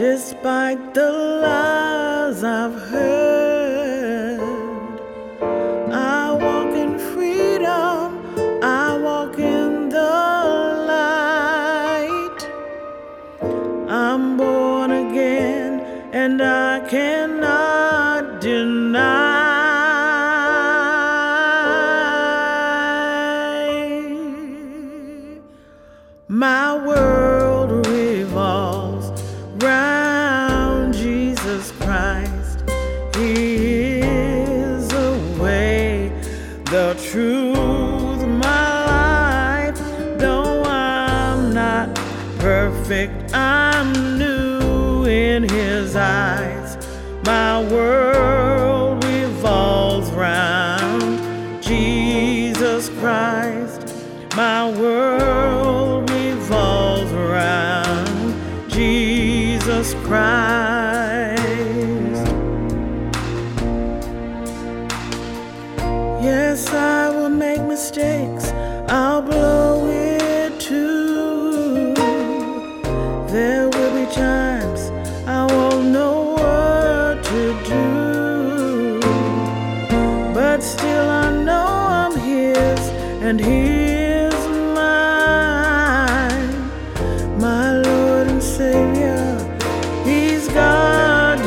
Despite the lies I've heard, I walk in freedom, I walk in the light. I'm born again and I cannot deny. My world revolves round Jesus Christ. He is the way, the truth, my life. Though I'm not perfect, I'm new in His eyes. My world revolves round Jesus Christ. My world revolves around Jesus Christ. Yes, I will make mistakes, I'll blow it too. There will be times I won't know what to do, but still I know I'm His and He is mine. My Lord and Savior, He's God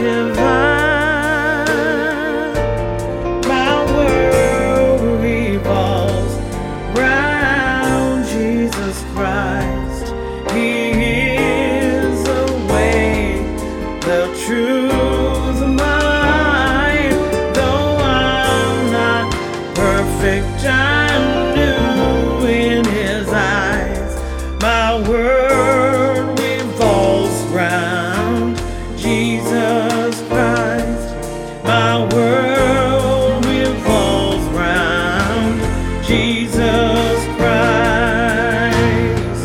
divine. My world revolves round Jesus Christ. He is the way, the truth, my life. Though I'm not perfect, I'm new in His eyes. My world revolves round Jesus Christ. My world revolves round Jesus Christ.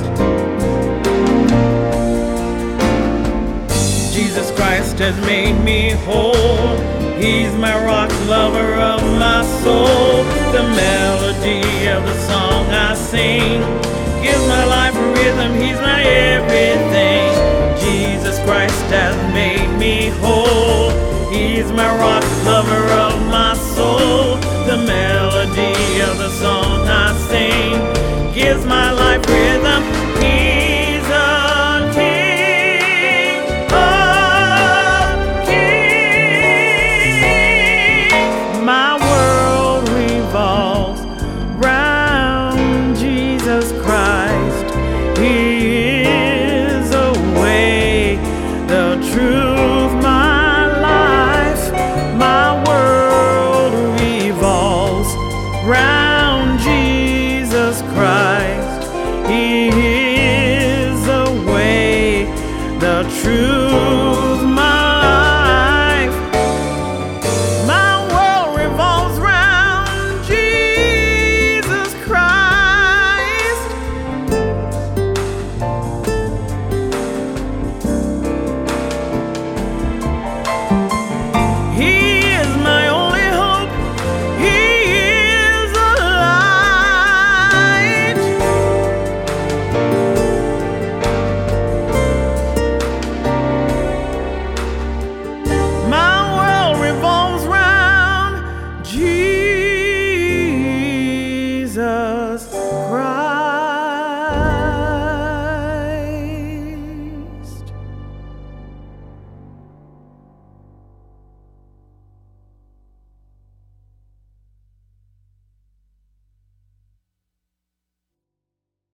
Jesus Christ has made me whole. He's my rock, lover of my soul. The melody of the song I sing gives my life a rhythm. He's my everything. Jesus Christ has made me whole. He's my rock, lover of my soul. The melody of the song I sing gives my life rhythm. He's a King of kings. My world revolves round Jesus Christ. He is the way, the truth, my life. My world revolves round Jesus Christ. He is the way, the truth.